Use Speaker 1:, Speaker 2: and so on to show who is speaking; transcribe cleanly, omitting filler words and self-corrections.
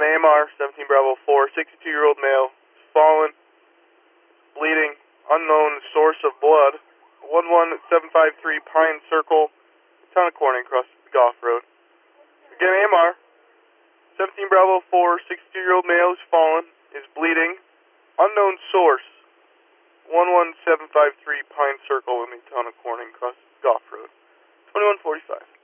Speaker 1: Again, AMR, 17 Bravo 4, 62-year-old male, fallen, bleeding, unknown source of blood, 11753 Pine Circle, town of Corning, across Goff Road. Again, AMR, 17 Bravo 4, 62-year-old male is fallen, is bleeding, unknown source, 11753 Pine Circle in the town of Corning, across Goff Road. 2145.